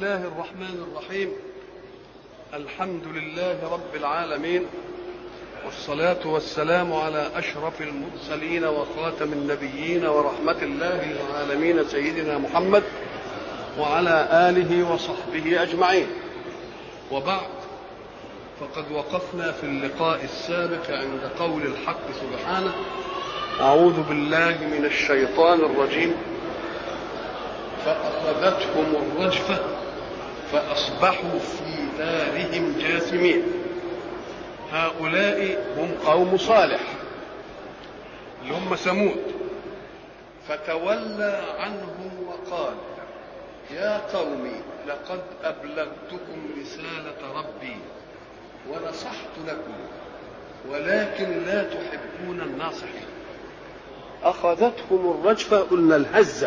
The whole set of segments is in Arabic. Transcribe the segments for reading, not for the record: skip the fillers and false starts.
الله الرحمن الرحيم. الحمد لله رب العالمين، والصلاة والسلام على أشرف المرسلين وخاتم النبيين ورحمة الله للعالمين سيدنا محمد وعلى آله وصحبه أجمعين. وبعد، فقد وقفنا في اللقاء السابق عند قول الحق سبحانه: أعوذ بالله من الشيطان الرجيم، فأخذتهم الرجفة فأصبحوا في دارهم جاثمين. هؤلاء هم قوم صالح اللي هم ثمود، فتولى عنهم وقال: يا قوم لقد أبلغتكم رسالة ربي ونصحت لكم ولكن لا تحبون الناصحين. أخذتهم الرجفة، قلنا الهزة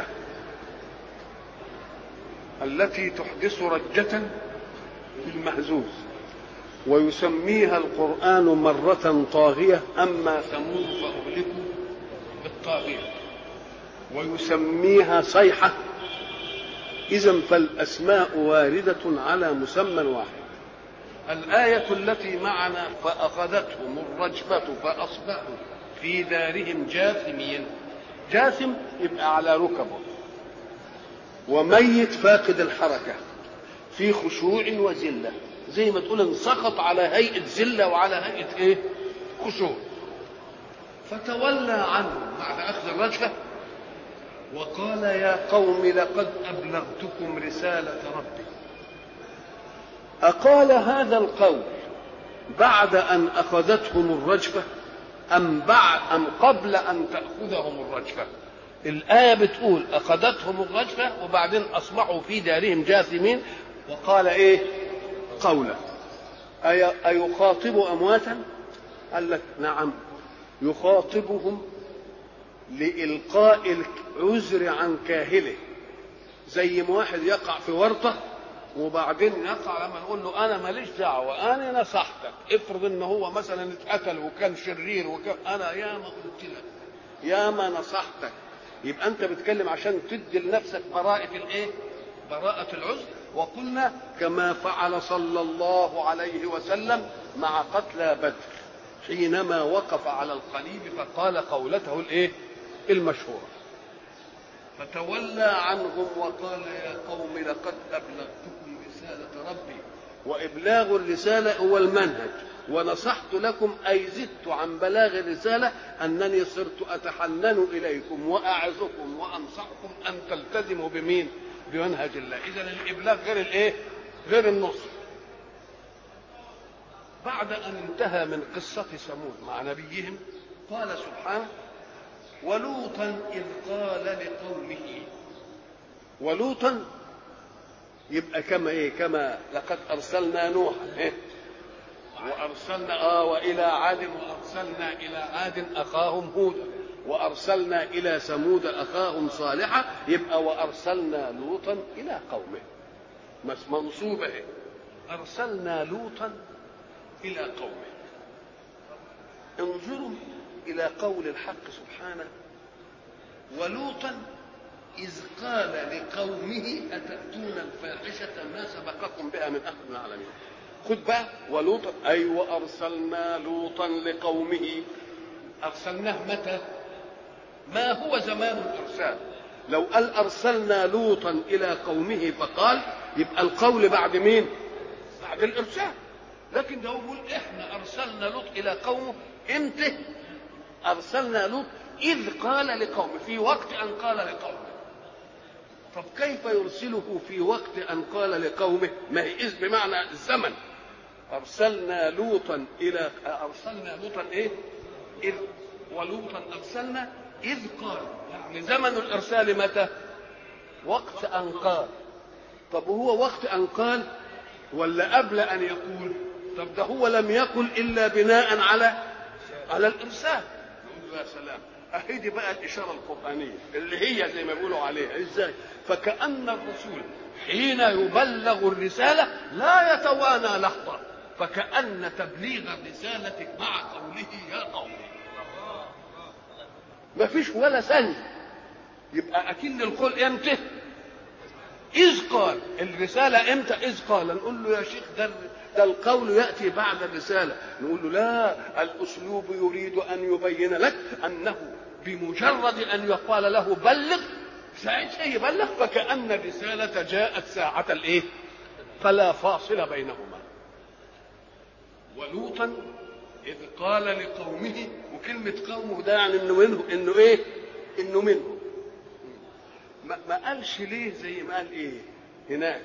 التي تحدث رجة في المهزوز، ويسميها القرآن مرة طاغية: أما ثمود فأهلكوا بالطاغية، ويسميها صيحة. إذن فالأسماء واردة على مسمى واحد. الآية التي معنا: فأخذتهم الرجفة فأصبحوا في دارهم جاثمين. جاثم يبقى على ركبه، وميت فاقد الحركة في خشوع وذلة، زي ما تقول انسقط على هيئة ذلة وعلى هيئة ايه؟ خشوع. فتولى عنهم بعد أخذ الرجفة وقال: يا قوم لقد أبلغتكم رسالة ربي. أقال هذا القول بعد أن أخذتهم الرجفة أم قبل أن تأخذهم الرجفة؟ الآية بتقول أخذتهم الرجفة وبعدين أصبحوا في دارهم جاثمين، وقال إيه؟ قولا. أيخاطب أمواتا؟ قال لك نعم، يخاطبهم لإلقاء العذر عن كاهله، زي ما واحد يقع في ورطة وبعدين يقع لما نقول له أنا ماليش دعوة، أنا نصحتك. افرض إن هو مثلا اتقتل وكان شرير أنا يا ما قلت لك، يا ما نصحتك. يبقى أنت بتكلم عشان تدي لنفسك براءة الإيه؟ براءة العذر. وقلنا كما فعل صلى الله عليه وسلم مع قتلى بدر حينما وقف على القليب فقال قولته الإيه؟ المشهورة: فتولى عنهم وقال: يا قوم لقد أبلغتكم رسالة ربي. وإبلاغ الرسالة هو المنهج، ونصحت لكم أي زدت عن بلاغ الرسالة أنني صرت أتحنن إليكم وأعظكم وأنصحكم أن تلتزموا بمين؟ بمنهج الله. إذن الإبلاغ غير الإيه؟ غير النصح. بعد أن انتهى من قصة ثمود مع نبيهم قال سبحانه: ولوطا إذ قال لقومه. ولوطا يبقى كما إيه؟ كما لقد أرسلنا نوحا إيه؟ وأرسلنا وإلى عاد وأرسلنا إلى عاد أخاهم هودا وأرسلنا إلى ثمود أخاهم صالحا. يبقى وأرسلنا لوطا إلى قومه، منصوبة. أرسلنا لوطا إلى قومه. انظروا إلى قول الحق سبحانه: ولوطا إذ قال لقومه أتأتون الفاحشة ما سبقكم بها من أحد من العالمين. خد بقى ولوطا أي وأرسلنا لوطا لقومه. أرسلناه متى؟ ما هو زمان الإرسال؟ لو قال أرسلنا لوطا إلى قومه فقال يبقى القول بعد مين؟ بعد الإرسال. لكن ده يقول إحنا أرسلنا لوط إلى قومه. إمتى أرسلنا لوط؟ إذ قال لقومه، في وقت أن قال لقومه. طب كيف يرسله في وقت أن قال لقومه؟ ما هي إذ بمعنى الزمن. أرسلنا لوطا إيه؟ إذ. ولوطا أرسلنا إذ قال، يعني زمن الإرسال متى؟ وقت أن قال. طب هو وقت أن قال ولا قبل أن يقول؟ طب ده هو لم يقل إلا بناء على الإرسال. يا سلام، أهدي بقى الإشارة القرآنية اللي هي زي ما بيقولوا عليها إزاي؟ فكأن الرسول حين يبلغ الرسالة لا يتوانى لحظة، فكأن تبليغ الرسالة مع قوله يا قوم ما فيش ولا ثانية. يبقى أكن القول إمتى؟ إذ قال الرسالة إمتى؟ إذ قال نقول له يا شيخ ده القول يأتي بعد الرسالة. نقول له لا، الأسلوب يريد أن يبين لك أنه بمجرد أن يقال له بلغ ساعتها يبلغ، فكأن الرسالة جاءت ساعة الإيه؟ فلا فاصل بينهما. ولوطا إذ قال لقومه، وكلمة قومه ده يعني إنه منه، إنه إيه؟ إنه منه. ما قالش ليه زي ما قال إيه هناك؟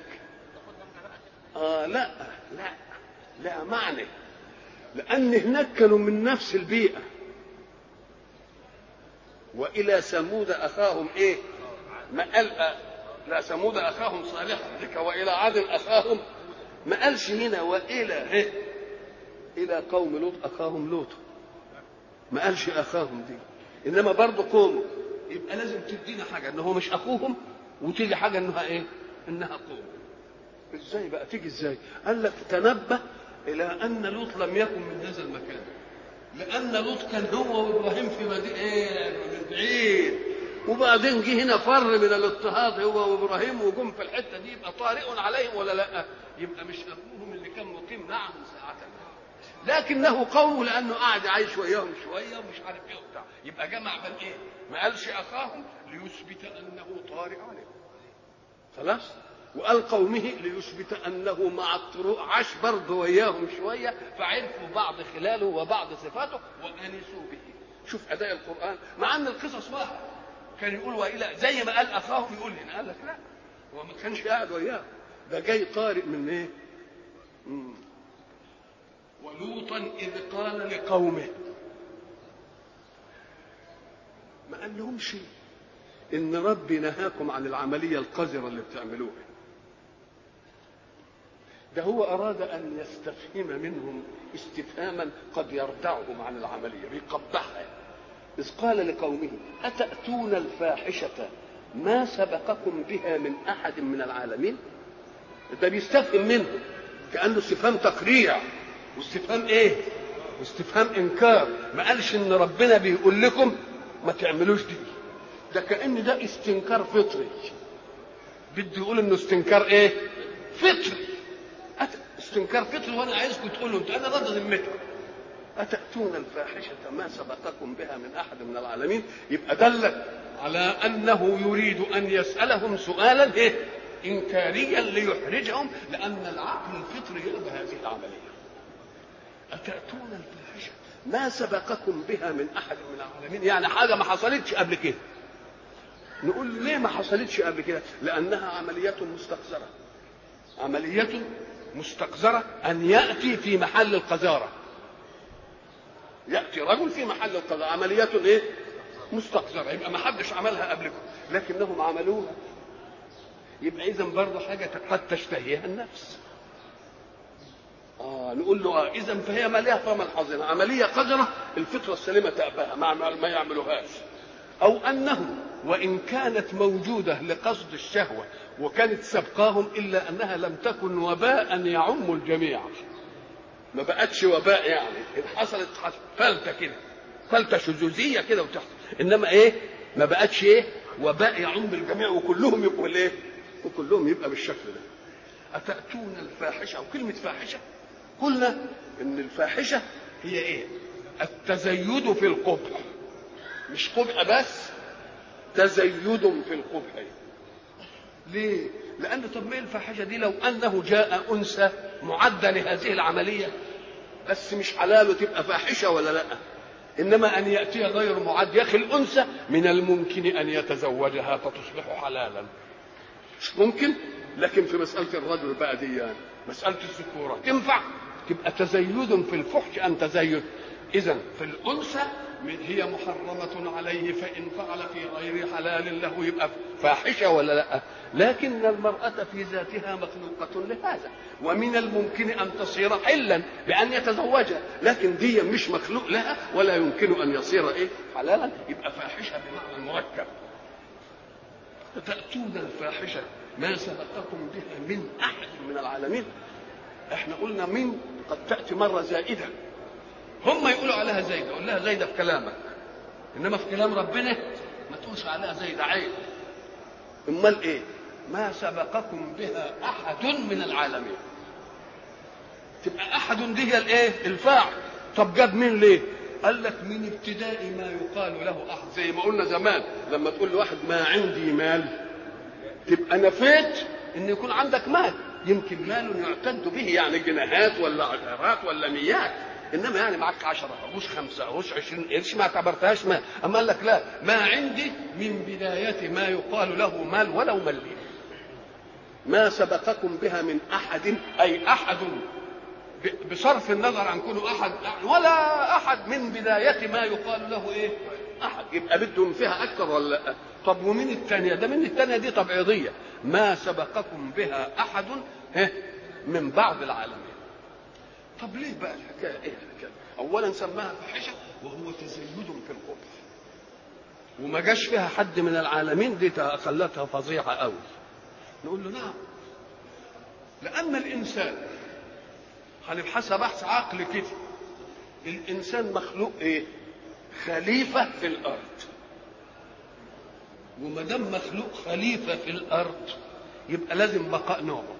لا معنى، لأن هناك كانوا من نفس البيئة. وإلى ثمود أخاهم إيه؟ ما قال لا ثمود أخاهم صالحا، وإلى عاد أخاهم، ما قالش هنا وإلى إيه؟ إلى قوم لوط أخاهم لوط، ما قالش أخاهم دي، إنما برضه قومه. يبقى لازم تدينا حاجة إنه مش أخوهم، وتيجي حاجة إنها إيه؟ إنها قوم. إزاي بقى تيجي إزاي؟ قال لك تنبه إلى أن لوط لم يكن من هذا المكان، لأن لوط كان هو وإبراهيم في مدينة إيه؟ من بعيد، وبعدين جه هنا فر من الاضطهاد هو وإبراهيم وجم في الحتة دي، يبقى طارئ عليهم ولا لأ؟ يبقى مش أبوهم اللي كان مقيم معهم ساعة، لكنه قومه لأنه قاعد عايش وياهم شوية ومش عارف إيه وبتاع، يبقى جمع بين إيه؟ ما قالش أخاهم ليثبت أنه طارئ عليهم، خلاص؟ وقال قومه ليثبت أنه مع الطروق عاش برضه وياهم شوية، فعرفوا بعض خلاله وبعض صفاته وأنسوا به. شوف أداء القرآن، مع أن القصص واحد، كان يقول وإلى زي ما قال أخاهم يقول هنا، قال لك لا، هو ما كانش قاعد وياهم، ده جاي طارئ من إيه؟ ولوطا إذ قال لقومه، ما قال لهم شيء إن ربي نهاكم عن العملية القذرة اللي بتعملوها. ده هو أراد أن يستفهم منهم استفهاما قد يردعهم عن العملية، بيقبحها. إذ قال لقومه أتأتون الفاحشة ما سبقكم بها من أحد من العالمين. ده بيستفهم منه كأنه استفهام تقريع، واستفهام إيه؟ واستفهام إنكار. ما قالش إن ربنا بيقول لكم ما تعملوش دي، ده كأن ده استنكار فطري، بده يقول إنه استنكار إيه؟ فطري، استنكار فطري، وانا عايزكم تقولوا انت انا رد ذمتكم. اتاتون الفاحشه ما سبقكم بها من احد من العالمين، يبقى دلت على انه يريد ان يسالهم سؤالا ايه؟ انكاريا ليحرجهم، لان العقل الفطري يأبى هذه العمليه. اتاتون الفاحشه ما سبقكم بها من احد من العالمين، يعني حاجه ما حصلتش قبل كده. نقول ليه ما حصلتش قبل كده؟ لانها عمليه مستقذره، عمليه مستقذرة، أن يأتي في محل القذارة، يأتي رجل في محل القذارة، عملية إيه؟ مستقذرة، يبقى ما حدش عملها قبلكم لكنهم عملوها، يبقى إذن برضه حاجة قد تشتهيها النفس. نقول له إذن فهي مالية فما الحظنا، عملية قذرة الفطرة السليمة تأباها ما يعملوهاش. أو أنه وإن كانت موجودة لقصد الشهوة وكانت سبقاهم، إلا أنها لم تكن وباء يعم الجميع، ما بقتش وباء، يعني حصلت فلتة كده، فلتة شذوذية كده وتحصل، إنما إيه؟ ما بقتش إيه؟ وباء يعم الجميع وكلهم يبقوا إيه؟ وكلهم يبقى بالشكل ده. أتأتون الفاحشة، أو كلمة فاحشة قلنا إن الفاحشة هي إيه؟ التزيد في القبح، مش قبح بس، تزيد في القبح. ليه؟ لأن طب ما الفاحشة دي لو أنه جاء أنثى معدة لهذه العملية بس مش حلاله تبقى فاحشة ولا لا؟ إنما أن يأتي غير معد، يا أخي الأنثى من الممكن أن يتزوجها فتصبح حلالا، مش ممكن، لكن في مسألة الرجل بقى دي يعني مسألة الذكورة تنفع تبقى تزيد في الفحش أن تزيد. إذن في الأنثى هي محرمة عليه، فإن فعل في غير حلال له يبقى فاحشة ولا لا؟ لكن المرأة في ذاتها مخلوقة لهذا، ومن الممكن أن تصير حلا بأن يتزوجها، لكن دي مش مخلوق لها ولا يمكن أن يصير إيه؟ حلالا، يبقى فاحشة بمعنى مركب. تأتون الفاحشة ما سبقكم بها من أحد من العالمين. احنا قلنا من قد تأتي مرة زائدة، هم يقولوا عليها زايدة، قول لها زايدة في كلامك، إنما في كلام ربنا ما تقولش عليها زايدة، عيب. امال ايه؟ ما سبقكم بها أحد من العالمين. تبقى أحد دي هي الإيه؟ الفاعل. طب جاب مين ليه؟ قال لك من ابتداء ما يقال له أحد، زي ما قلنا زمان لما تقول لواحد ما عندي مال، تبقى نفيت إن يكون عندك مال. يمكن مال يعتد به، يعني جنيهات ولا عشرات ولا ميات، انما يعني معك 10 قروش 5 قروش 20 قرش ما اعتبرتهاش مال. اما قال لك لا، ما عندي من بدايه ما يقال له مال ولو مليم. ما سبقكم بها من احد، اي احد بصرف النظر عن كونه احد، ولا احد من بدايه ما يقال له ايه؟ احد. يبقى بدهم فيها اكثر ولا لا؟ طب ومين الثانيه؟ ده من الثانيه دي تبعيضيه. ما سبقكم بها احد من بعض العالمين. طب ليه بقى الحكايه؟ ايه الحكايه؟ اولا سماها فاحشه وهو تزيد في القبح، وما جاش فيها حد من العالمين، دي خلتها فظيعه قوي. نقول له نعم، لان الانسان هنبحثها بحث عقل كده. الانسان مخلوق ايه؟ خليفه في الارض. وما دام مخلوق خليفه في الارض يبقى لازم بقاء نوعه،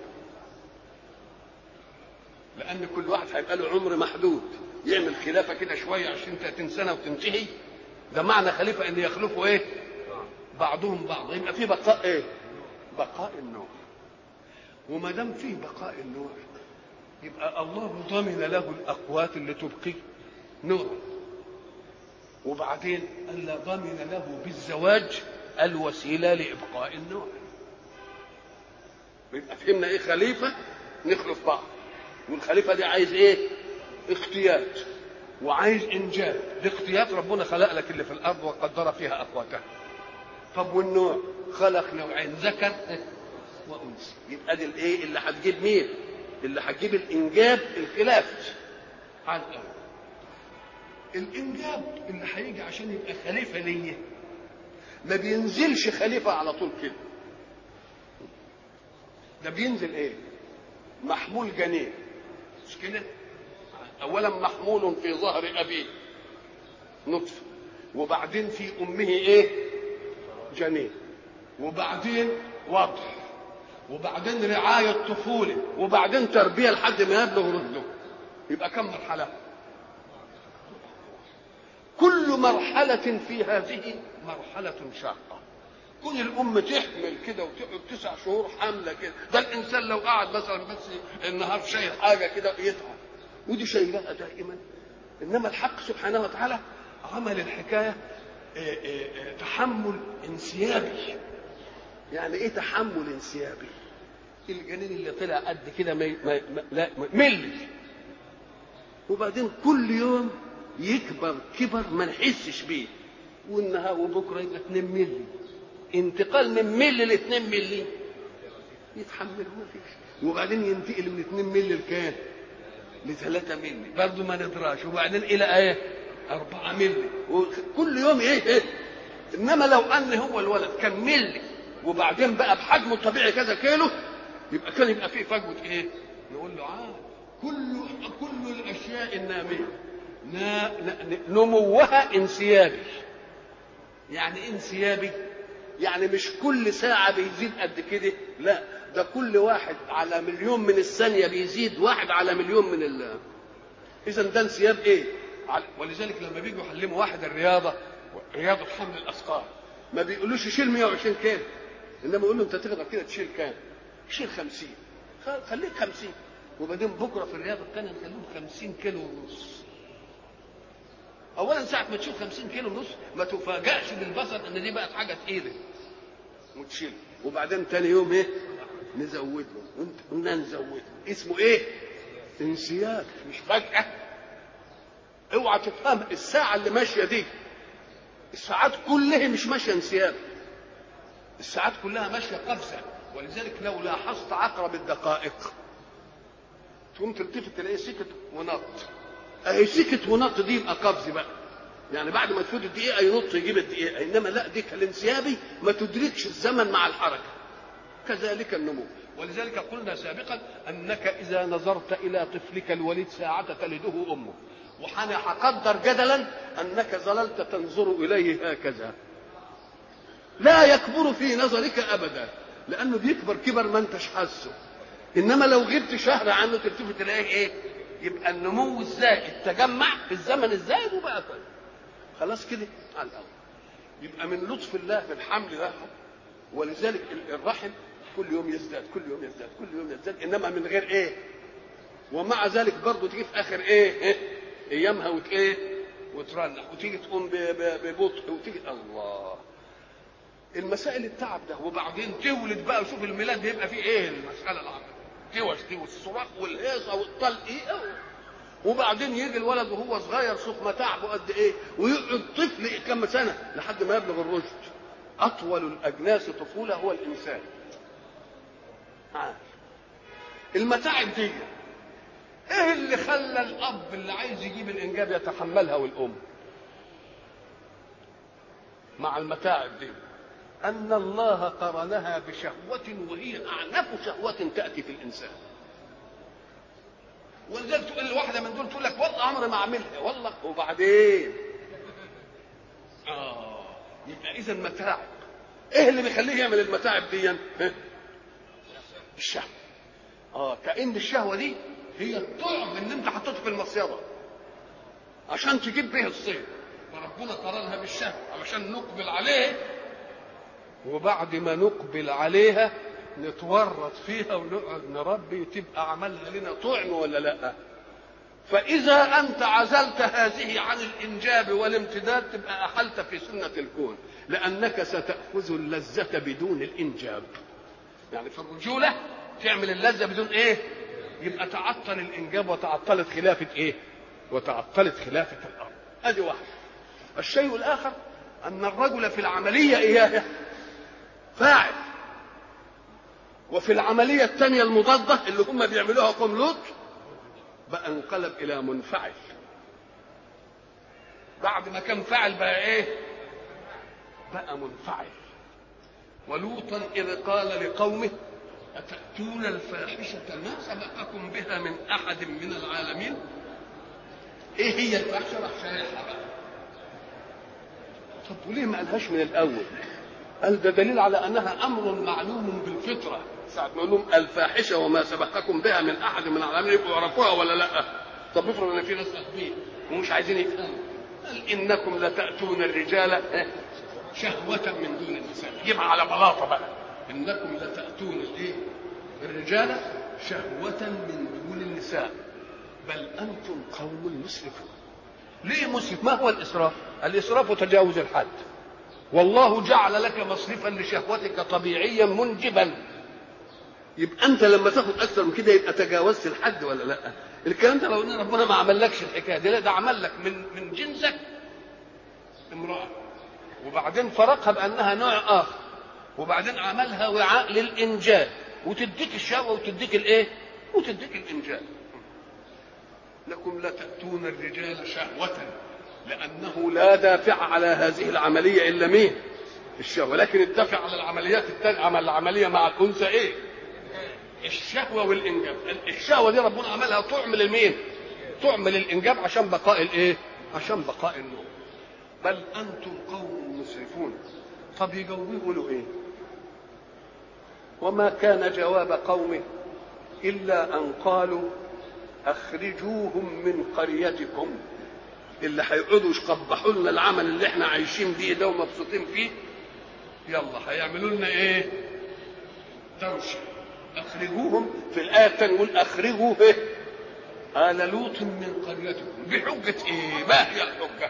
لان كل واحد هيبقى له عمر محدود. يعمل خلافه كده شويه 20 30 سنه وتنتهي. ده معنى خليفه ان يخلفوا ايه؟ بعضهم بعض. يبقى في بقاء ايه؟ بقاء النوع. وما دام فيه بقاء النوع يبقى الله ضمن له الاقوات اللي تبقي نوع. وبعدين الا ضمن له بالزواج الوسيله لابقاء النوع. يبقى فهمنا ايه خليفه؟ نخلف بعض. والخليفه دي عايز ايه؟ اختيات وعايز انجاب. الاختيات ربنا خلق لك اللي في الارض وقدر فيها اقواتها. طب والنوع؟ خلق نوعين، ذكر وانثى. يبقى دي الايه اللي هتجيب مين؟ اللي هتجيب الانجاب الخلافه على الاول. الانجاب اللي هيجي عشان يبقى خليفه ليه ما بينزلش خليفه على طول كده. ده بينزل ايه؟ محمول جنين، مش كده؟ اولا محمول في ظهر ابيه نطفه، وبعدين في امه ايه؟ جنين، وبعدين وضع، وبعدين رعايه طفوله، وبعدين تربيه لحد ما يبلغ رشده. يبقى كم مرحله؟ كل مرحله في هذه مرحله شاقه. كون الام تحمل كده وتقعد 9 شهور حامله كده، ده الانسان لو قعد مثلا بس النهار شايل حاجه كده يتعب، ودي شايلها دائما. انما الحق سبحانه وتعالى عمل الحكايه تحمل انسيابي. يعني ايه تحمل انسيابي؟ الجنين اللي طلع قد كده لا ملي، وبعدين كل يوم يكبر كبر ما نحسش بيه، والنهار وبكره يبقى 2 ملي. انتقال من ملي ل 2 ملي يتحمله ما فيش، وبعدين ينتقل من 2 ملي لكام؟ ل 3 ملي برضه ما ندراش، وبعدين الى ايه؟ 4 ملي، وكل يوم ايه؟ انما لو ان هو الولد كان ملي وبعدين بقى بحجمه الطبيعي كذا كيلو، يبقى كان يبقى فيه فجوه ايه؟ نقول له كل الاشياء الناميه نموها انسيابي. يعني ايه انسيابي؟ يعني مش كل ساعه بيزيد قد كده، لا، ده كل واحد على مليون من الثانيه بيزيد واحد على مليون من اذا ده انسياب ايه؟ ولذلك لما بيجوا يعلموا واحد الرياضه، رياضه حمل الاثقال، ما بيقولوش شيل 120 كيلو، انما يقول له انت تقدر كده تشيل كام؟ شيل 50. خليك 50، وبعدين بكره في الرياضه الثانيه نخليهم 50 كيلو ونص. اولا ساعه ما تشوف 50 كيلو ونص ما تفاجئش بالبصر ان دي بقت حاجه تقيله وتشيل، وبعدين ثاني يوم ايه؟ نزوده نزوده. اسمه ايه؟ انسياب، مش فجاه. اوعى تفهم الساعه اللي ماشيه دي، الساعات كلها مش ماشيه انسياب، الساعات كلها ماشيه قفزه. ولذلك لو لاحظت عقرب الدقائق تقوم تلتفت تلاقيه سكت ونط. اهي سكت ونط دي يبقى قفز بقى، يعني بعد ما تفوت الدقيقه ينط يجيب الدقيقه. انما لا، دي الانسيابي ما تدركش الزمن مع الحركه. كذلك النمو. ولذلك قلنا سابقا انك اذا نظرت الى طفلك الوليد ساعه تلده امه، وحنا هقدر جدلا انك ظللت تنظر اليه هكذا، لا يكبر في نظرك ابدا، لانه بيكبر كبر ما انتش حاسه. انما لو غبت شهر عنه تلتفت تلاقيه ايه؟ يبقى النمو الزائد تجمع في الزمن الزائد وبقى كويس. خلاص كده على الاول. يبقى من لطف الله في الحمل ده، ولذلك الرحم كل يوم يزداد كل يوم يزداد كل يوم يزداد، انما من غير ايه؟ ومع ذلك برضه تيجي في اخر ايه؟ ايامها وترنح وتيجي تقوم ببطء وتيجي الله. المسائل التعب ده، وبعدين تولد بقى وشوف الميلاد بيبقى فيه ايه المساله العقل، توش دي والصراخ والهيصه والطلق ايه، وبعدين يجي الولد وهو صغير شوف ما تعبه قد ايه، ويقعد طفل كم سنه لحد ما يبلغ الرشد. اطول الاجناس طفوله هو الانسان. المتاعب دي ايه اللي خلى الاب اللي عايز يجيب الانجاب يتحملها والام مع المتاعب دي؟ ان الله قرنها بشهوه وهي اعنف شهوه تاتي في الانسان. ولذلك تقول لواحده من دول تقول لك والله عمري ما اعملها، والله وبعدين يبقى اذا متاعب. ايه اللي بيخليه يعمل المتاعب دي؟ الشهوه. كأن الشهوه دي هي الطعم اللي انت حطيته في المصيده عشان تجيب به الصيد، فربنا قرنها بالشهوه علشان نقبل عليه، وبعد ما نقبل عليها نتورط فيها ونقعد نربي تبقى عملها لنا طعم ولا لا؟ فإذا أنت عزلت هذه عن الإنجاب والامتداد تبقى أحلت في سنة الكون، لأنك ستأخذ اللذة بدون الإنجاب. يعني في الرجولة تعمل اللذة بدون إيه؟ يبقى تعطل الإنجاب وتعطلت خلافة إيه؟ وتعطلت خلافة الأرض. هذه واحدة. الشيء الآخر أن الرجل في العملية إياه فاعل، وفي العملية الثانية المضادة اللي هم بيعملوها قوم لوط بقى انقلب إلى منفعل. بعد ما كان فاعل بقى إيه؟ بقى منفعل. ولوطا إذ قال لقومه أتأتون الفاحشة ما سبقكم بها من أحد من العالمين. إيه هي الفاحشة؟ راح شارحها بقى. طب وليه ما قالهاش من الأول؟ قال ده دليل على أنها أمر معلوم بالفطرة. ساعة ما يقولون الفاحشة وما سبقكم بها من أحد من العالمين يبقوا يعرفوها ولا لا؟ طب افرض إن في ناس أخبين ومش عايزين يفهموا. قال إنكم لتأتون الرجال شهوة من دون النساء. جيبها على بلاطة بقى. إنكم لتأتون الإيه؟ الرجال شهوة من دون النساء بل أنتم قوم مسرفون. ليه مسرف؟ ما هو الإسراف؟ الإسراف تجاوز الحد. والله جعل لك مصرفا لشهوتك طبيعيا منجبا. يبقى انت لما تاخد اكثر من كده يبقى تجاوزت الحد ولا لا؟ الكلام ده لو ان ربنا ما عملكش الحكايه دي، لا ده عمل لك من جنسك امراه، وبعدين فرقها بانها نوع اخر، وبعدين عملها وعاء للانجاب وتديك الشهوه وتديك الايه؟ وتديك الانجاب. لكم لا تاتون الرجال شهوه، لأنه لا دافع على هذه العملية إلا مين؟ الشهوة. لكن الدافع على العمليات الثانية، عمل العملية مع الأنثى إيه؟ الشهوة والإنجاب. الشهوة دي ربنا عملها طعم للمين؟ طعم للإنجاب عشان بقاء الإيه؟ عشان بقاء النور. بل أنتم قوم مسرفون. طب يقولوا إيه؟ وما كان جواب قومه إلا أن قالوا أخرجوهم من قريتكم. اللي هيقعدوا يقبحوا لنا العمل اللي احنا عايشين بيه ده ومبسوطين فيه، يلا هيعملوا لنا ايه؟ دوشه. اخرجوهم. في الايه الثانيه يقول اخرجوا ايه؟ آل لوط من قريتكم. بحجه ايه؟ ما هي الحجه؟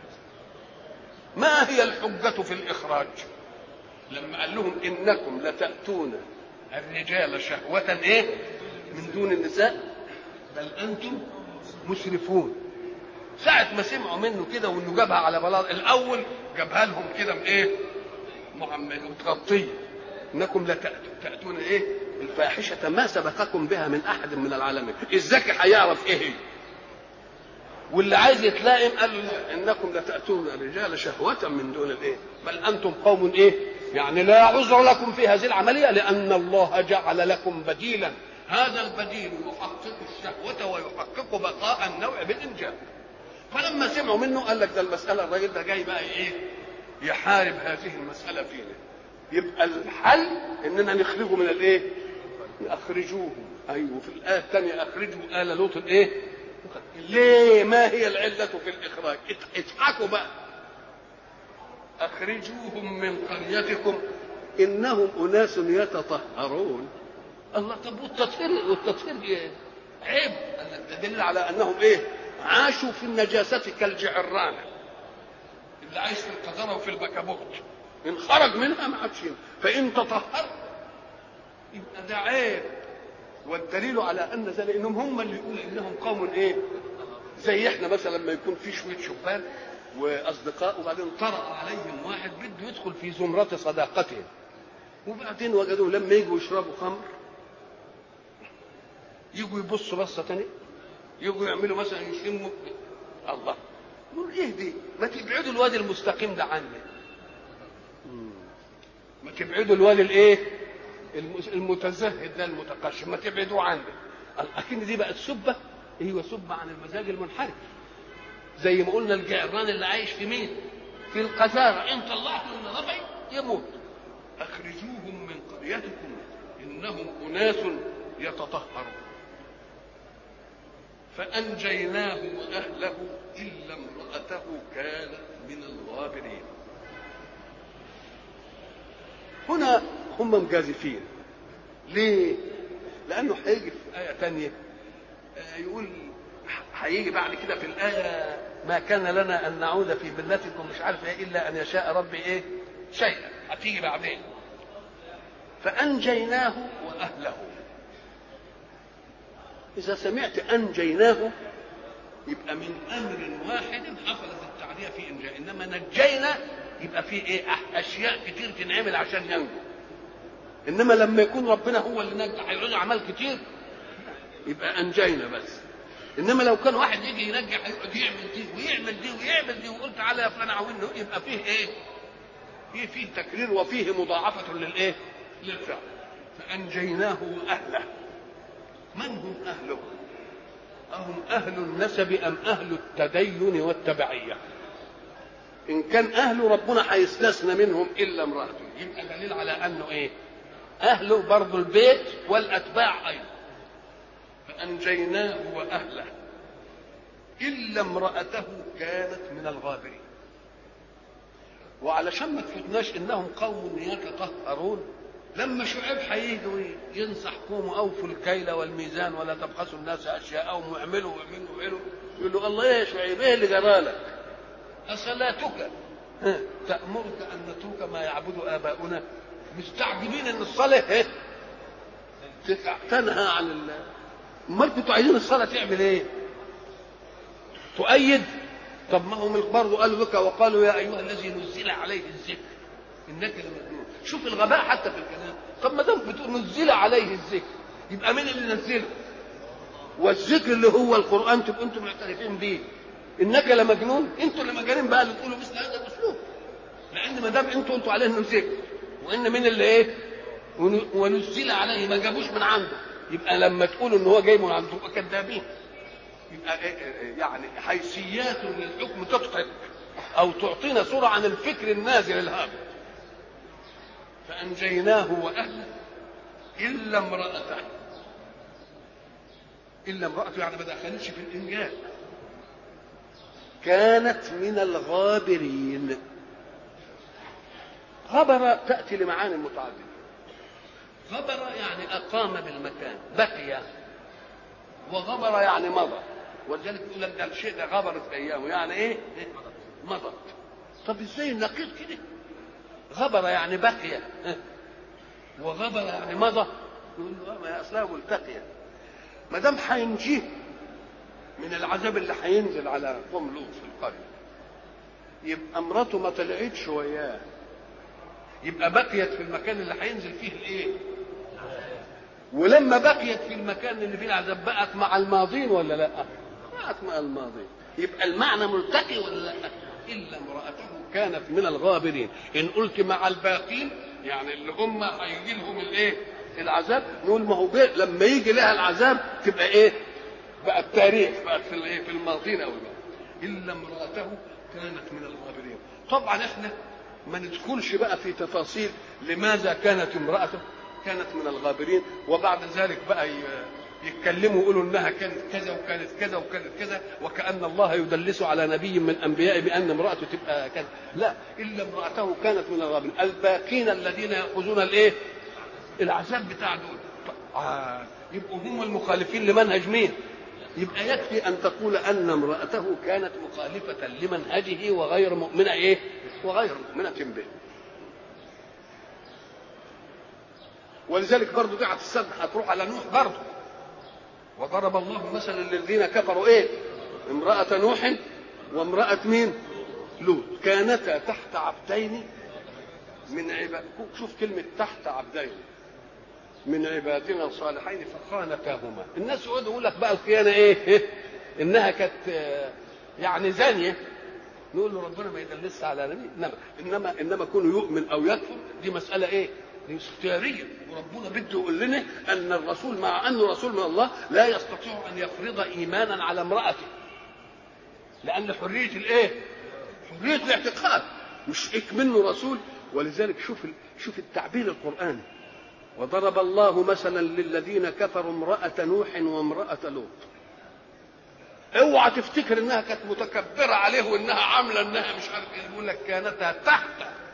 ما هي الحجه في الاخراج؟ لما قال لهم انكم لتاتون الرجال شهوه ايه؟ من دون النساء بل انتم مسرفون. ساعة ما سمعوا منه كده وانه جابها على بلاط، الاول جابها لهم كده بايه؟ متغطيه. انكم لتاتون ايه؟ الفاحشه ما سبقكم بها من احد من العالمين. الذكي هيعرف ايه هي، واللي عايز يتلائم قال له انكم لتاتون الرجال شهوه من دون الايه؟ بل انتم قوم ايه؟ يعني لا عذر لكم في هذه العمليه، لان الله جعل لكم بديلا. هذا البديل يحقق الشهوه ويحقق بقاء النوع بالانجاب. فلما سمعوا منه قال لك ده المسألة الراجل ده جاي بقى ايه؟ يحارب هذه المسألة فينا. يبقى الحل اننا نخرجه من الايه؟ اخرجوهم. ايوه في الايه الثانيه اخرجوا ال لوط الايه؟ ليه؟ ما هي العله في الاخراج؟ اضحكوا بقى. اخرجوهم من قريتكم انهم اناس يتطهرون. الله، طب والتطهير ايه؟ عيب. تدل على انهم ايه؟ عاشوا في النجاسه كالجعرانه اللي عايش في القذاره وفي البكابوت، ان خرج منها ما عادش. فان تطهر يبقى ده عيب. والدليل على ان ذلك انهم هم اللي يقولوا انهم قوم ايه؟ زي احنا مثلا لما يكون في شويه شبان واصدقاء وبعدين طرأ عليهم واحد بده يدخل في زمره صداقتهم، وبعدين وجدوا لما يجوا يشربوا خمر يجوا يبصوا بصه ثانيه، يجوا يعملوا مثلا يشموا. الله، نقول ايه دي؟ ما تبعدوا الوادي المستقيم ده عني، ما تبعدوا الوادي الايه؟ المتزهد ده المتقشف، ما تبعدوا عني. لكن دي بقت سبه، ايوه سبه عن المزاج المنحرف. زي ما قلنا الجعران اللي عايش في مين؟ في القذاره، ان طلعتوا من رفعي يموت. اخرجوهم من قريتكم انهم اناس يتطهرون. فانجيناه واهله الا امراته كانت من الغابرين. هنا هم مجازفين. ليه؟ لانه هيجي في ايه ثانيه يقول، هيجي بعد كده في الايه ما كان لنا ان نعود في ملتكم مش عارف ايه الا ان يشاء ربي ايه شيئا، هتيجي بعدين. فانجيناه واهله. اذا سمعت انجيناه يبقى من امر واحد حصلت التعديه في انجاء، انما نجينا يبقى في ايه؟ اشياء كتير تنعمل عشان ينجو. انما لما يكون ربنا هو اللي نجى هيعوز اعمال كتير، يبقى انجينا بس. انما لو كان واحد يجي ينجح هيقعد يعمل دي ويعمل دي ويعمل دي وقلت تعالى يا فلان عاوني، يبقى فيه ايه؟ فيه تكرير وفيه مضاعفه للايه؟ للفعل. فانجيناه واهله. من هم اهله؟ اهم اهل النسب ام اهل التدين والتبعيه؟ ان كان اهله ربنا هيستثنى منهم الا امراته، يبقى دليل على انه ايه؟ اهله برضه البيت والاتباع ايضا. فانجيناه واهله الا امراته كانت من الغابرين. وعلشان ما تفوتناش انهم قوم يتطهرون، لما شعيب هيجوا ينصح قوموا اوفوا الكيل والميزان ولا تبخسوا الناس اشياءهم واعملوا يقول له الله يا شعيب ايه اللي جرالك؟ اصلاتك تامرك ان نترك ما يعبد اباؤنا؟ مستعجبين ان الصلاه تنهى عن امال كنتوا عايزين الصلاه تعمل ايه؟ تؤيد؟ طب ما هم برضه قالوا بك وقالوا يا ايها الذي نزل عليه الذكر انك لمجنون. شوف الغباء حتى في الكلام. طب ما دام بتقول نزل عليه الذكر يبقى مين اللي نزله؟ والذكر اللي هو القران تبقوا انتم معترفين بيه. انك لمجنون، انتوا اللي مجانين بقى اللي تقولوا مثل هذا الاسلوب. لان ما دام انتوا قلتوا عليه انه ذكر وان مين اللي ايه؟ ونزل عليه ما جابوش من عنده، يبقى لما تقولوا ان هو جاي من عنده تبقى كذابين. يبقى يعني حيثيات للحكم تضحك او تعطينا صوره عن الفكر النازل الهابط. فانجيناه واهله الا امراته. الا امراته يعني ما دخلتش في الانجاز، كانت من الغابرين. غبر تاتي لمعاني متعدده. غبر يعني اقام بالمكان، بقي. وغبر يعني مضى. ولذلك يقول لك ده الشيء ده غبرت ايامه، يعني ايه؟ مضت. طب ازاي النقيض كده؟ غبر يعني بقي وغبر يعني مضى. يقول له ما اصلها ملتقيه. ما دام هينجيه من العذاب اللي هينزل على قوم لوط في القريه، يبقى مراته ما طلعتش وياه، يبقى بقيت في المكان اللي هينزل فيه الايه؟ ولما بقيت في المكان اللي فيه العذاب بقت مع الماضين ولا لا؟ بقت مع الماضين. يبقى المعنى ملتقي ولا لا؟ الا امراته كانت من الغابرين. ان قلت مع الباقين يعني اللي هم هيجي لهم الايه؟ العذاب، نقول ما هو لما يجي لها العذاب تبقى ايه؟ بقى التاريخ بقت في الايه؟ في الماضين او الا امراته كانت من الغابرين. طبعا احنا ما ندخلش بقى في تفاصيل لماذا كانت امرأته كانت من الغابرين، وبعد ذلك بقى يتكلموا يقولوا انها كانت كذا وكانت كذا وكانت كذا، وكأن الله يدلس على نبي من انبيائه بان امرأته تبقى كذا. لا، الا امرأته كانت من الغابرين. الباقين الذين يأخذون الايه؟ العذاب بتاع دول. يبقوا هم المخالفين لمنهج مين؟ يبقى يكفي ان تقول ان امرأته كانت مخالفة لمنهجه وغير مؤمنة ايه؟ وغير مؤمنة به. ولذلك برضه قاعد السد هتروح على نوح برضه. وضرب الله مثلا للذين كفروا ايه؟ امرأة نوح وامرأة مين؟ لوط، كانتا تحت عبدين من عباد. شوف كلمة تحت عبدين من عبادنا الصالحين فخانتاهما. الناس يقعدوا يقول لك بقى الخيانة ايه؟ انها كانت يعني زانية. نقول له ربنا ما يدلسش على نبي، انما كونه يؤمن او يكفر دي مسألة ايه؟ دي اختيارية. وربنا بده يقول لنا ان الرسول مع انه رسول من الله لا يستطيع ان يفرض ايمانا على امرأته، لان حرية الايه؟ حرية الاعتقاد، مش منه رسول. ولذلك شوف التعبير القرآني. وضرب الله مثلا للذين كفروا امرأة نوح وامرأة لوط. اوعى تفتكر انها كانت متكبرة عليه وانها عاملة انها مش عارف ايه. يقول لك كانتها تحت.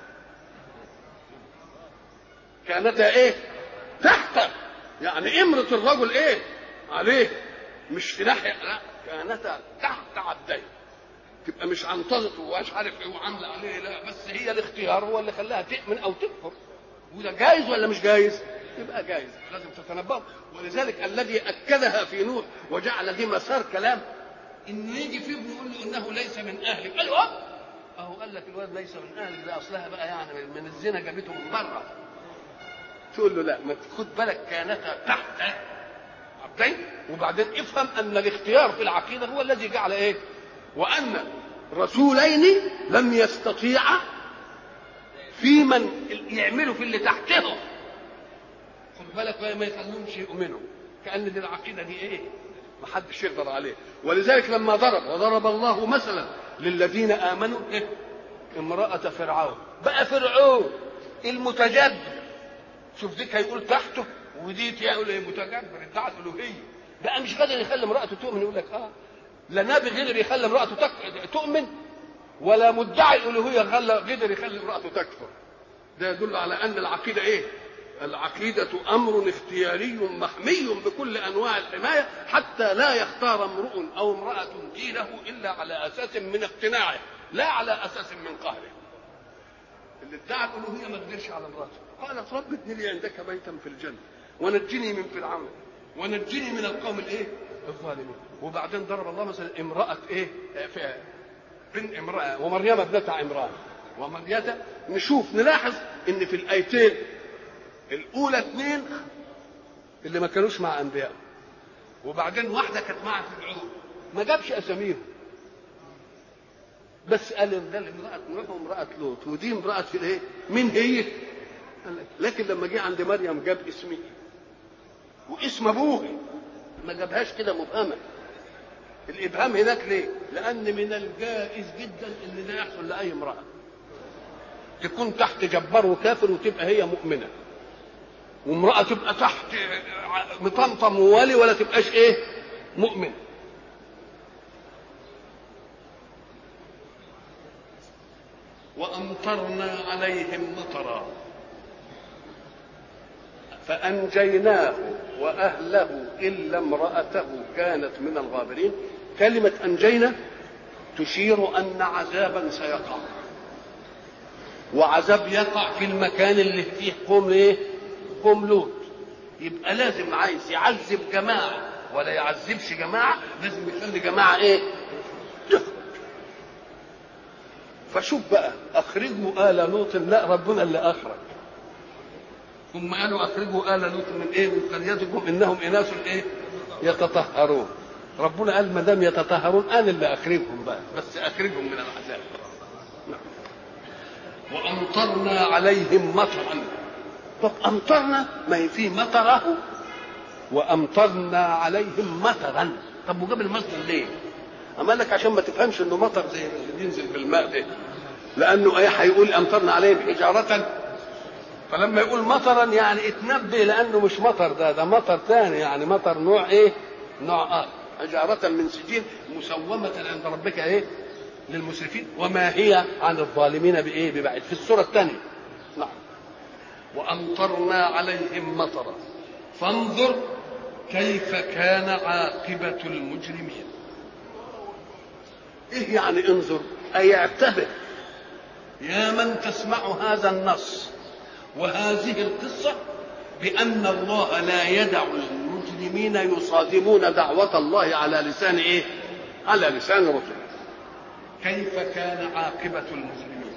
كانتها ايه؟ تحت، يعني امرة الرجل ايه؟ عليه، مش في ناحية، لا، كانتها تحت عبدين. تبقى مش عنطزته ومش عارف ايه وعاملة عليه، لا، بس هي الاختيار هو اللي خلاها تؤمن او تكفر. وده جائز ولا مش جائز؟ يبقى جائز، لازم تتنبه. ولذلك الذي اكدها في نوح وجعل دي مسار كلام انه يجي فيه بيقول له انه ليس من اهلك. قال له اهو قال لك الواد ليس من اهلك، ده اصلها بقى يعني من الزنا جابته من بره. تقول له لا، ما خد بالك كانتا تحت عبدين. وبعدين افهم ان الاختيار في العقيده هو الذي جعل ايه؟ وان رسولين لم يستطيعا في من يعملوا في اللي تحتهم. خد بالك ما يخلوهمش يؤمنوا، كأن دي العقيده دي ايه؟ ما حدش يقدر عليه. ولذلك لما وضرب الله مثلا للذين امنوا إيه؟ امرأة فرعون. بقى فرعون المتجبر، شوف ديك هيقول تحته وديك يقول ايه؟ متجبر ادعى الالوهيه. بقى مش قادر يخلي امرأته تؤمن. يقول لك لا نبي قدر يخلي امرأته تؤمن، ولا مدعي الالوهيه قدر يخلي امرأته تكفر. ده يدل على ان العقيده ايه؟ العقيده امر اختياري محمي بكل انواع الحمايه، حتى لا يختار امرؤ او امراه دينه الا على اساس من اقتناعه، لا على اساس من قهره. اللي ادعى الالوهيه ما قدرش على امراته. قالت رب ابن لي عندك بيتا في الجنه ونجني من فرعون ونجني من القوم الايه؟ الظالمين. وبعدين ضرب الله مثلا امراه ايه؟ بن امراه ومريم ابنه عمران ومريم. نشوف نلاحظ ان في الايتين الاولى اثنين اللي ما كانوش مع انبياء، وبعدين واحده كانت مع فرعون، ما جابش اساميهم، بس قال ده امراه نوح وامراه لوط، ودي امراه في الايه؟ مين هي؟ لكن لما جه عند مريم جاب اسمه واسم ابوه، ما جابهاش كده مبهمه. الابهام هناك ليه؟ لان من الجائز جدا ان ده يحصل لاي امراه تكون تحت جبار وكافر وتبقى هي مؤمنه، وامراه تبقى تحت مطمطم وولي ولا تبقاش ايه؟ مؤمن. وامطرنا عليهم مطرا فانجيناه واهله الا امراته كانت من الغابرين. كلمه انجينا تشير ان عذابا سيقع، وعذاب يقع في المكان اللي فيه قوم ايه؟ قوم لوط. يبقى لازم عايز يعذب جماعه ولا يعذبش جماعه، لازم يخلي جماعه ايه؟ تخرج. فشوف بقى اخرجوا آل لوط، لا ربنا اللي اخرج. هم قالوا اخرجوا آل لوط من ايه؟ من قريتكم انهم اناس ايه؟ يتطهرون. ربنا قال ما دام يتطهرون انا اللي اخرجهم بقى، بس اخرجهم من العذاب. وامطرنا عليهم مطرا. طب امطرنا ما هي فيه مطره وامطرنا عليهم مطرا. طب وجاب المصدر ليه؟ اما لك عشان ما تفهمش انه مطر زي اللي بينزل بالماء ده، لانه ايه هيقول امطرنا عليهم حجاره، فلما يقول مطرا يعني اتنبه لانه مش مطر، ده مطر ثاني، يعني مطر نوع ايه؟ نوع حجاره من سجيل مسومه عند ربك ايه؟ للمسرفين وما هي عن الظالمين بايه؟ ببعيد. في السوره الثانيه. نعم. وامطرنا عليهم مطرا فانظر كيف كان عاقبه المجرمين. ايه يعني انظر؟ اي اعتبر يا من تسمع هذا النص وهذه القصة بأن الله لا يدع المجرمين يصادمون دعوة الله على لسان إيه؟ على لسان رسله. كيف كان عاقبة المجرمين؟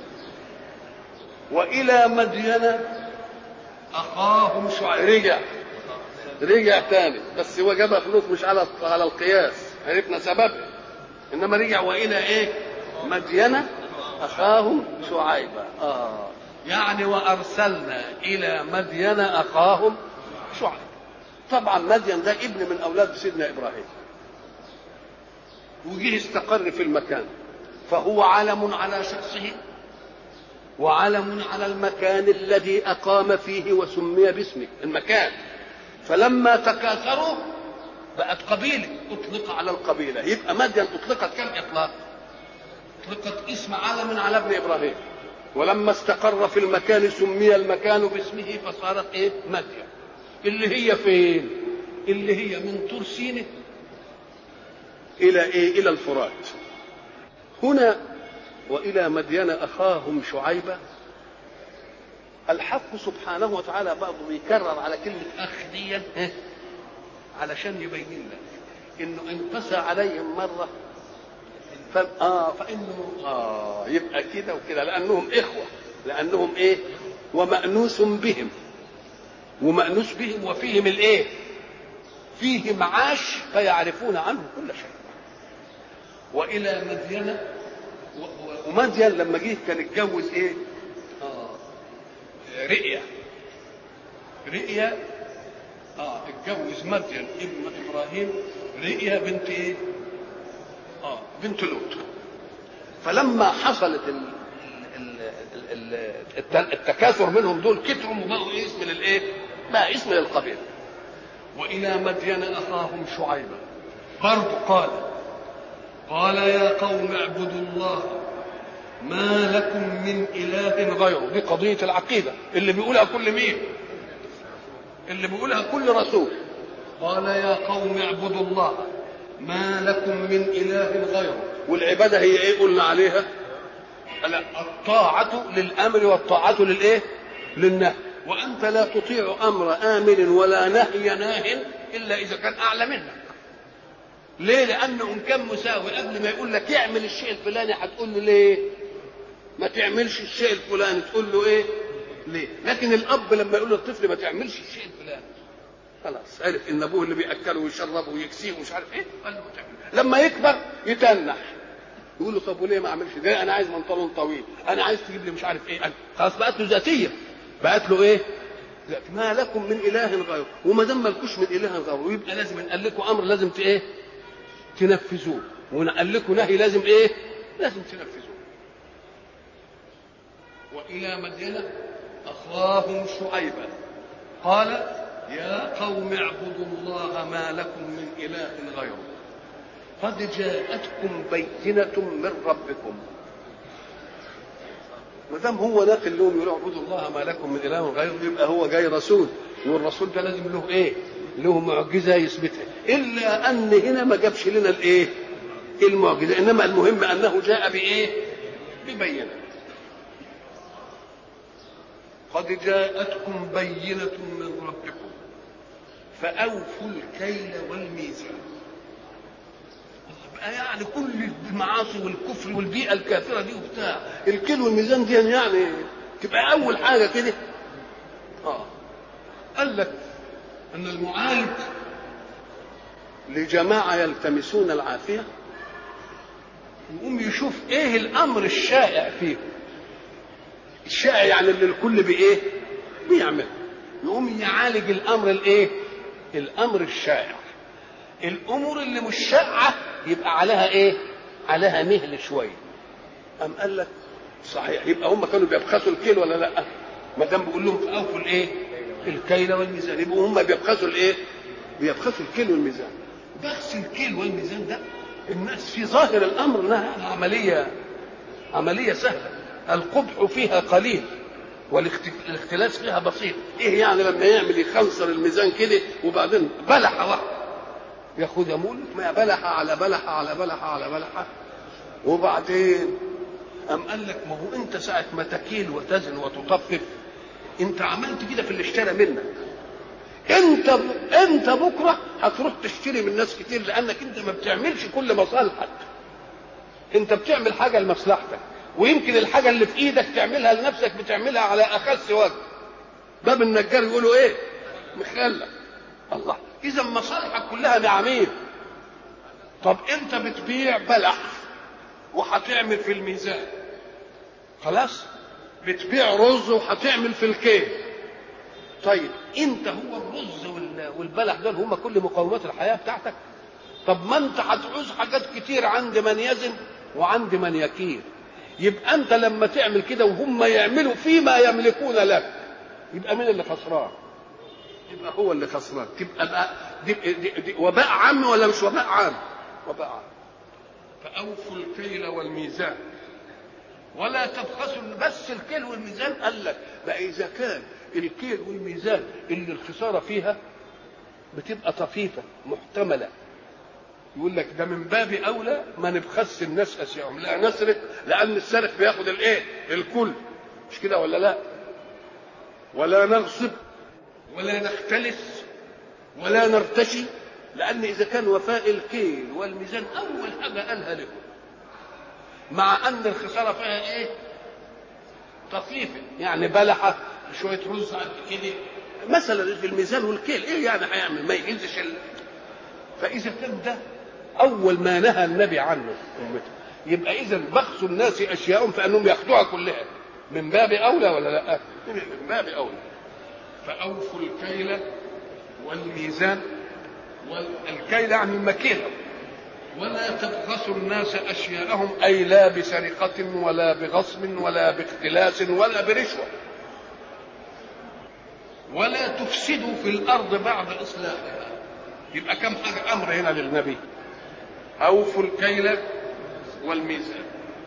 وإلى مدين أخاهم شعيب. رجع تاني، بس هو جابها فلوس مش على القياس، عرفنا سببها، إنما رجع وإلى إيه؟ مدين أخاهم شعيبا. يعني وأرسلنا إلى مدين أخاهم شعيب. طبعا مدين ده ابن من أولاد سيدنا إبراهيم، وجيه استقر في المكان، فهو علم على شخصه وعلم على المكان الذي أقام فيه وسمي باسمه المكان. فلما تكاثروا بقت قبيلة، أطلق على القبيلة. يبقى مدين أطلقت كم إطلاق؟ أطلقت اسم علم على ابن إبراهيم، ولما استقر في المكان سمي المكان باسمه فصارت ايه؟ مدين. اللي هي فين؟ اللي هي من طور سيناء الى ايه؟ الى الفرات. هنا والى مدين اخاهم شعيبا. الحق سبحانه وتعالى برضه بيكرر على كلمه اخ دي علشان يبين لك انه انقسى عليهم مره فانه يبقى كده وكده، لانهم اخوه، لانهم ايه؟ ومأنوس بهم، ومأنوس بهم وفيهم الايه؟ فيه معاش فيعرفون عنه كل شيء. والى مدين، ومدين لما جه كان اتجوز ايه؟ رئيا اتجوز مدين ابن ابراهيم رئيا بنت ايه؟ بنت لوط. فلما حصلت التكاثر منهم دول كتروا وبقوا اسم للايه؟ بقى اسم للقبيله. والى مدين اخاهم شعيبا برضه قال يا قوم اعبدوا الله ما لكم من اله غيره. دي قضيه العقيده اللي بيقولها كل مين؟ اللي بيقولها كل رسول. قال يا قوم اعبدوا الله ما لكم من اله غيره. والعباده هي ايه؟ قلنا عليها الطاعه للامر والطاعه للايه؟ للنهي. وانت لا تطيع امر امر ولا نهي ناه الا اذا كان اعلى منك. ليه؟ لانه ان كان مساوي قبل ما يقول لك اعمل الشيء الفلاني هتقول له ليه؟ ما تعملش الشيء الفلاني تقول له ايه؟ ليه؟ لكن الاب لما يقول للطفل ما تعملش الشيء الفلاني خلاص عرف ان ابوه اللي بياكله ويشربه ويكسيه ومش عارف ايه، قال له ما تعمل. لما يكبر يتنح يقول له طب وليه ما اعملش ده؟ انا عايز بنطلون طويل، انا عايز تجيب لي مش عارف ايه. خلاص بقت له ذاتيه، بقت له ايه؟ ما لكم من اله غيره. وما دام مالكوش من اله غيره يبقى لازم نقول لكم امر لازم ايه؟ تنفذوه، ونقول لكم نهي لازم ايه؟ لازم تنفذوه. والى مدين اخاهم شعيبا قال يا قوم اعبدوا الله ما لكم من اله غيره قد جاءتكم بينة من ربكم. ما دام هو ناقل لهم يقولوا اعبدوا الله ما لكم من اله غيره يبقى هو جاي رسول، والرسول ده لازم له ايه؟ له معجزه يثبتها. الا ان هنا ما جابش لنا الايه؟ المعجزه، انما المهم انه جاء بايه؟ ببينه. قد جاءتكم بينة من ربكم فأوفوا الكيل والميزان. يعني كل المعاصي والكفر والبيئة الكافرة دي وبتاع الكيل والميزان دي يعني تبقى أول حاجة كده. قال لك أن المعالج لجماعة يلتمسون العافية يقوم يشوف إيه الأمر الشائع فيه. الشائع يعني اللي الكل بإيه؟ بيعمل. يقوم يعالج الأمر الإيه؟ الأمر الشائع. الأمور اللي مش شائعة يبقى عليها إيه؟ عليها مهل شوية. قام قال لك صحيح. يبقى هم كانوا بيبخسوا الكيل ولا لا؟ ما دام بيقول لهم اوفوا الايه؟ الكيل والميزان، يبقوا هم بيبخسوا الايه؟ بيبخسوا الكيل والميزان. بخس الكيل والميزان ده الناس في ظاهر الامر انها عمليه سهله، القبح فيها قليل والاختلاس فيها بسيط. ايه يعني لما يعمل يخنصر الميزان كده وبعدين بلحه واحده ياخدها، مول ما بلحه على بلحه على بلحه على بلحه، وبعدين قام قال لك ما هو انت ساعه ما تكيل وتزن وتطفف انت عملت كده في اللي اشترى منك. انت بكره هتروح تشتري من ناس كتير لانك انت ما بتعملش كل مصالحك، انت بتعمل حاجه لمصلحتك، ويمكن الحاجه اللي في ايدك تعملها لنفسك بتعملها على اخس وجه. باب النجار يقولوا ايه؟ مخلع. الله، اذا مصالحك كلها نعمين. طب انت بتبيع بلح وهتعمل في الميزان، خلاص بتبيع رز وهتعمل في الكيل. طيب انت هو الرز والبلح دول هم كل مقومات الحياه بتاعتك. طب ما انت هتعوز حاجات كتير عند من يزن وعند من يكيل. يبقى انت لما تعمل كده وهم يعملوا فيما يملكون لك، يبقى مين اللي خسران؟ يبقى هو اللي خسران. تبقى بقى دي وباء عام ولا مش وباء عام؟ وباء عام. فأوفوا الكيل والميزان ولا تبخسوا. بس الكيل والميزان قال لك بقى إذا كان الكيل والميزان اللي الخسارة فيها بتبقى طفيفة محتملة، يقول لك ده من باب أولى ما نبخس الناس أشياءهم، لا نسرق، لأن السارق بياخد الإيه؟ الكل، مش كده ولا لا؟ ولا نغصب ولا نختلس ولا نرتشي، لأن إذا كان وفاء الكيل والميزان أول حاجة قالها لكم، مع أن الخسارة فيها إيه؟ طفيفة، يعني بلحة شوية رز قد كده مثلا في الميزان والكيل، إيه يعني هيعمل؟ ما يهزش فإذا كان ده أول ما نهى النبي عنه أمته، يبقى إذا بخس الناس أشياءهم فأنهم ياخدوها كلها من باب أولى ولا لا؟ من باب أولى. فأوفوا الكيل والميزان، والكيل يعني المكيلة، ولا تبخسوا الناس أشياءهم، أي لا بسرقة ولا بغصب ولا باختلاس ولا برشوة، ولا تفسدوا في الأرض بعد إصلاحها. يبقى كم حاجة أمر هنا للنبي؟ أوفوا الكيل والميزان.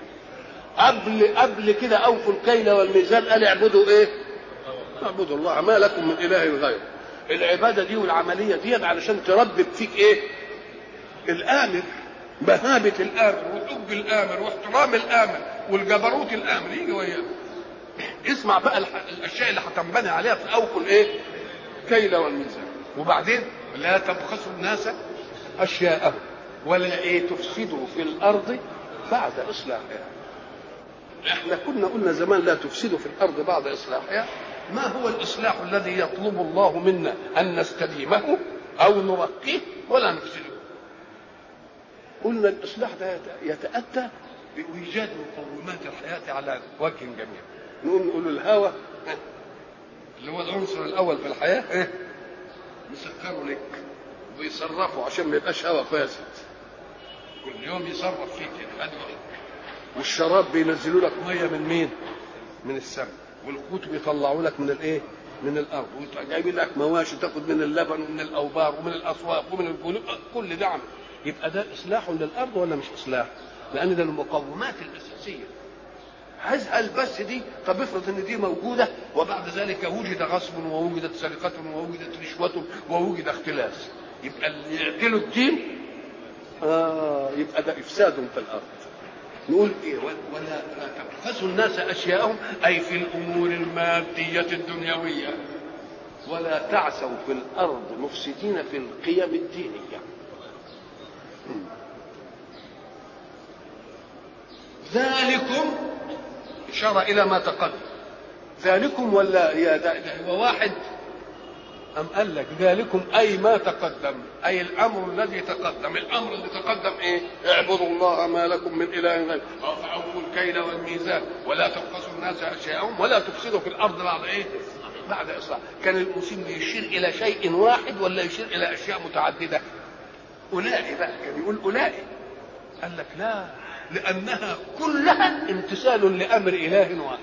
قبل كده أوفوا الكيل والميزان قال اعبدوا إيه؟ اعبدوا الله ما لكم من إله غيره. العبادة دي والعملية دي علشان تربب فيك إيه؟ الآمر، مهابة الآمر وحب الآمر واحترام الآمر والجبروت الآمر يجي وياه. اسمع بقى الأشياء اللي هتنبني عليها في أوفوا الإيه؟ كيل والميزان. وبعدين لا تبخسوا الناس أشياءهم ولا إيه؟ تفسدوا في الأرض بعد إصلاحها. احنا كنا قلنا زمان لا تفسدوا في الأرض بعد إصلاحها. ما هو الإصلاح الذي يطلب الله منا؟ أن نستديمه أو نرقيه ولا نفسده. قلنا الإصلاح ده يتأتى بإيجاد مقومات الحياة على وجه جميل. نقول الهوى اللي هو العنصر الأول في الحياة يسكروا لك ويصرفوا عشان ما يبقاش هوى فاسد، كل يوم يصرف فيك كده. والشراب بينزلوا لك ميه من مين؟ من السماء. والقوت بيطلعوا لك من الايه؟ من الارض. وجايبين لك مواشي تاخد من اللبن ومن الاوبار ومن الاسواق ومن الجلود، كل ده عمل. يبقى ده اصلاح للارض ولا مش اصلاح؟ لان ده المقومات الاساسيه. هل بس دي؟ طب افرض ان دي موجوده وبعد ذلك وجد غصب ووجدت سرقه ووجدت رشوه ووجد اختلاس، يبقى اللي يعدلوا الدين يبقى ده افساد في الارض. نقول ايه؟ ولا تبخسوا الناس اشياءهم، اي في الامور الماديه الدنيويه، ولا تعثوا في الارض مفسدين في القيم الدينيه. ذلكم اشاره الى ما تقدم. ذلكم ولا يا ده هو واحد؟ أم قال لك ذلكم أي ما تقدم، أي الأمر الذي تقدم. الأمر اللي تقدم إيه؟ اعبدوا الله ما لكم من إله غيره، فأوفوا الكيل والميزان ولا تبخسوا الناس أشياءهم ولا تفسدوا في الأرض بعد إيه؟ بعد إصلاح. كان المسلم يشير إلى شيء واحد ولا يشير إلى أشياء متعددة؟ أولئك بقى كان يقول أولئك. قال لك لا، لأنها كلها امتثال لأمر إله واحد.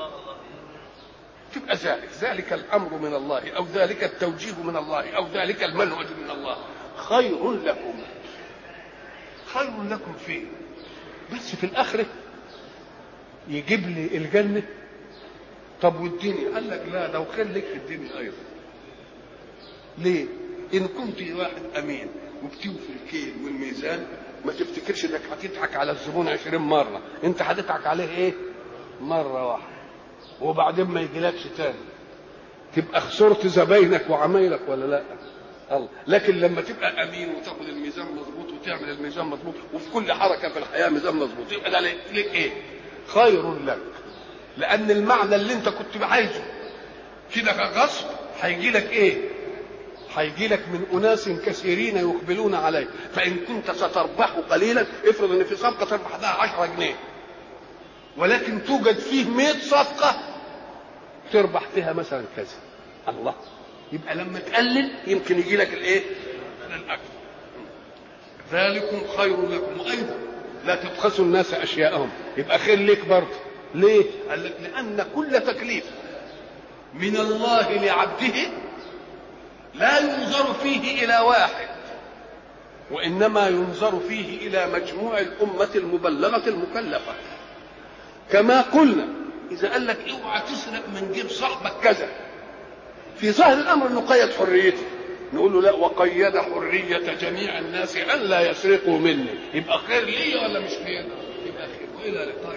تبقى ذلك الأمر من الله، أو ذلك التوجيه من الله، أو ذلك المنهج من الله خير لكم. خير لكم فيه بس في الآخرة يجيب لي الجنة. طب والدنيا؟ قال لك لا، لو خير لك في الدنيا أيضا. ليه؟ إن كنت واحد أمين وبتوفي الكيل والميزان، ما تفتكرش انك هتضحك على الزبون 20 مرة، انت هتضحك عليه ايه؟ مرة واحدة، وبعدين ما يجيلكش تاني، تبقى خسرت زباينك وعمايلك ولا لا؟ الله. لكن لما تبقى امين وتاخد الميزان مظبوط وتعمل الميزان مظبوط، وفي كل حركة في الحياة ميزان مظبوط، يبقى ده لك ايه؟ خير لك. لان المعنى اللي انت كنت عايزه كده كغصب هيجي لك ايه؟ هيجي لك من اناس كثيرين يقبلون عليك. فان كنت ستربح قليلا، افرض ان في صفقه تربح لها 10 جنيه، ولكن توجد فيه 100 صفقه تربح فيها مثلا كذا. الله. يبقى لما تقلل يمكن يجي لك الايه؟ الاكثر. ذلكم خير لكم. وايضا لا تبخسوا الناس اشياءهم، يبقى خير لك برضه. ليه؟ قال لك لان كل تكليف من الله لعبده لا ينظر فيه إلى واحد، وإنما ينظر فيه إلى مجموع الأمة المبلغة المكلفة. كما قلنا إذا قال لك اوعى تسرق من جيب صاحبك كذا، في ظاهر الأمر إنه قيد حريته، نقول له لا، وقيد حرية جميع الناس أن لا يسرقوا مني، يبقى خير لي ولا مش خير؟ يبقى خير. وإلى لقاء